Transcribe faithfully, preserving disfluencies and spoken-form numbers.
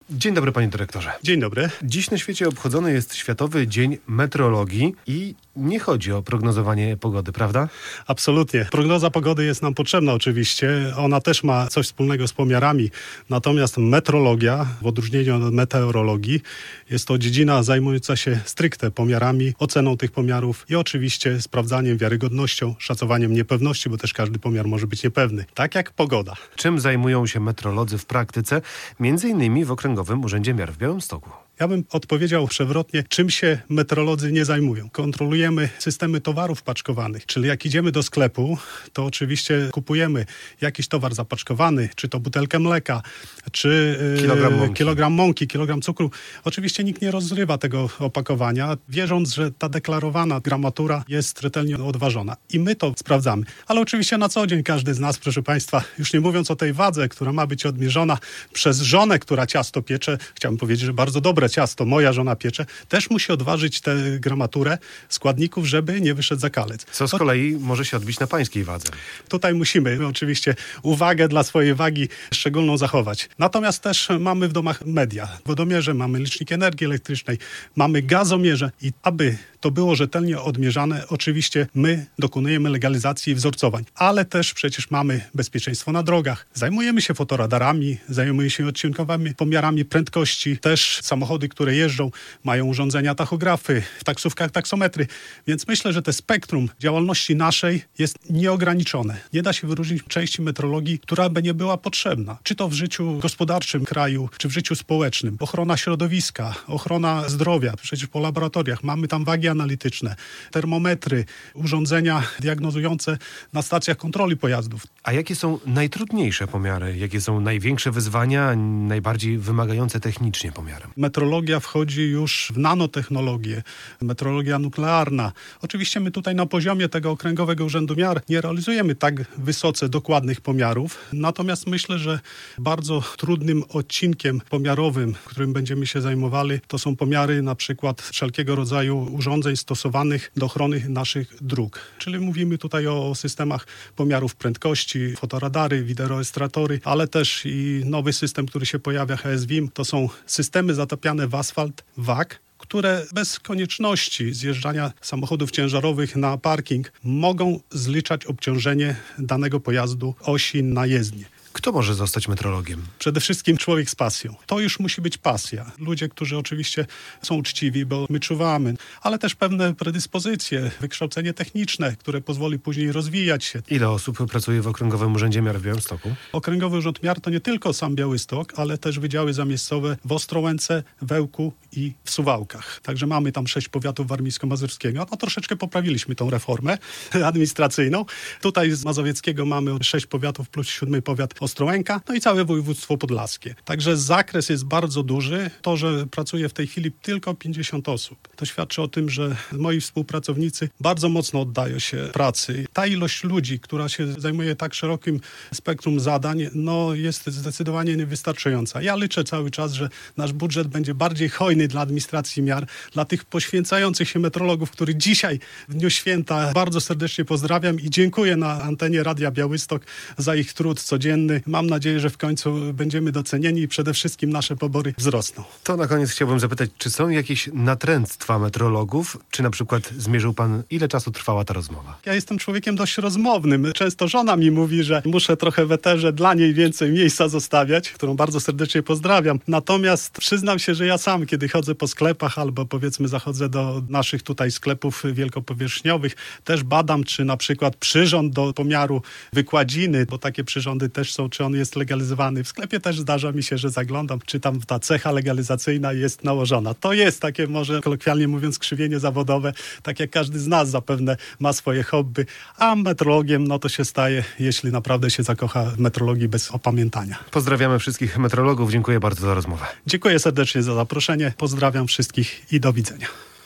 Dzień dobry, panie dyrektorze. Dzień dobry. Dziś na świecie obchodzony jest Światowy Dzień Meteorologii i nie chodzi o prognozowanie pogody, prawda? Absolutnie. Prognoza pogody jest nam potrzebna oczywiście. Ona też ma coś wspólnego z pomiarami. Natomiast metrologia, w odróżnieniu od meteorologii, jest to dziedzina zajmująca się stricte pomiarami, oceną tych pomiarów i oczywiście sprawdzaniem, wiarygodnością, szacowaniem niepewności, bo też każdy pomiar może być niepewny. Tak jak pogoda. Czym zajmują się meteorolodzy w praktyce, między innymi w Okręgowym Urzędzie Miar w Białymstoku? Ja bym odpowiedział przewrotnie, czym się meteorolodzy nie zajmują. Kontrolujemy systemy towarów paczkowanych, czyli jak idziemy do sklepu, to oczywiście kupujemy jakiś towar zapaczkowany, czy to butelkę mleka, czy kilogram mąki, kilogram, mąki, kilogram cukru. Oczywiście nikt nie rozrywa tego opakowania, wierząc, że ta deklarowana gramatura jest rzetelnie odważona. I my to sprawdzamy. Ale oczywiście na co dzień każdy z nas, proszę Państwa, już nie mówiąc o tej wadze, która ma być odmierzona przez żonę, która ciasto piecze, chciałbym powiedzieć, że bardzo dobre ciasto, moja żona piecze, też musi odważyć tę gramaturę składników, żeby nie wyszedł zakalec. Co z kolei może się odbić na pańskiej wadze. Tutaj musimy oczywiście uwagę dla swojej wagi szczególną zachować. Natomiast też mamy w domach media. W wodomierze mamy licznik energii elektrycznej, mamy gazomierze i aby to było rzetelnie odmierzane, oczywiście my dokonujemy legalizacji i wzorcowań, ale też przecież mamy bezpieczeństwo na drogach. Zajmujemy się fotoradarami, zajmujemy się odcinkowymi pomiarami prędkości, też samochody, które jeżdżą, mają urządzenia tachografy, w taksówkach taksometry, więc myślę, że te spektrum działalności naszej jest nieograniczone. Nie da się wyróżnić części meteorologii, która by nie była potrzebna. Czy to w życiu gospodarczym kraju, czy w życiu społecznym. Ochrona środowiska, ochrona zdrowia, przecież po laboratoriach mamy tam wagi analityczne, termometry, urządzenia diagnozujące na stacjach kontroli pojazdów. A jakie są najtrudniejsze pomiary? Jakie są największe wyzwania, najbardziej wymagające technicznie pomiary? Metrologia wchodzi już w nanotechnologię, metrologia nuklearna. Oczywiście my tutaj na poziomie tego Okręgowego Urzędu Miar nie realizujemy tak wysoce dokładnych pomiarów, natomiast myślę, że bardzo trudnym odcinkiem pomiarowym, którym będziemy się zajmowali, to są pomiary na przykład wszelkiego rodzaju urządzeń stosowanych do ochrony naszych dróg. Czyli mówimy tutaj o systemach pomiarów prędkości, fotoradary, wideorejestratory, ale też i nowy system, który się pojawia, H S W I M, to są systemy zatapiane w asfalt, W A K, które bez konieczności zjeżdżania samochodów ciężarowych na parking mogą zliczać obciążenie danego pojazdu osi na jezdnię. Kto może zostać meteorologiem? Przede wszystkim człowiek z pasją. To już musi być pasja. Ludzie, którzy oczywiście są uczciwi, bo my czuwamy, ale też pewne predyspozycje, wykształcenie techniczne, które pozwoli później rozwijać się. Ile osób pracuje w Okręgowym Urzędzie Miar w Białymstoku? Okręgowy Urząd Miar to nie tylko sam Białystok, ale też wydziały zamiejscowe w Ostrołęce, Wełku i w Suwałkach. Także mamy tam sześć powiatów warmińsko-mazurskiego. No troszeczkę poprawiliśmy tą reformę administracyjną. Tutaj z mazowieckiego mamy sześć powiatów plus siódmy powiat Ostrołęka, no i całe województwo podlaskie. Także zakres jest bardzo duży. To, że pracuje w tej chwili tylko pięćdziesiąt osób, to świadczy o tym, że moi współpracownicy bardzo mocno oddają się pracy. Ta ilość ludzi, która się zajmuje tak szerokim spektrum zadań, no jest zdecydowanie niewystarczająca. Ja liczę cały czas, że nasz budżet będzie bardziej hojny dla administracji miar, dla tych poświęcających się meteorologów, których dzisiaj w dniu święta bardzo serdecznie pozdrawiam i dziękuję na antenie Radia Białystok za ich trud codzienny. Mam nadzieję, że w końcu będziemy docenieni i przede wszystkim nasze pobory wzrosną. To na koniec chciałbym zapytać, czy są jakieś natręctwa meteorologów? Czy na przykład zmierzył pan, ile czasu trwała ta rozmowa? Ja jestem człowiekiem dość rozmownym. Często żona mi mówi, że muszę trochę w eterze dla niej więcej miejsca zostawiać, którą bardzo serdecznie pozdrawiam. Natomiast przyznam się, że ja sam, kiedy chodzę po sklepach albo powiedzmy zachodzę do naszych tutaj sklepów wielkopowierzchniowych, też badam, czy na przykład przyrząd do pomiaru wykładziny, bo takie przyrządy też są, czy on jest legalizowany. W sklepie też zdarza mi się, że zaglądam, czy tam ta cecha legalizacyjna jest nałożona. To jest takie, może kolokwialnie mówiąc, krzywienie zawodowe, tak jak każdy z nas zapewne ma swoje hobby, a meteorologiem no to się staje, jeśli naprawdę się zakocha w meteorologii bez opamiętania. Pozdrawiamy wszystkich meteorologów. Dziękuję bardzo za rozmowę. Dziękuję serdecznie za zaproszenie. Pozdrawiam wszystkich i do widzenia.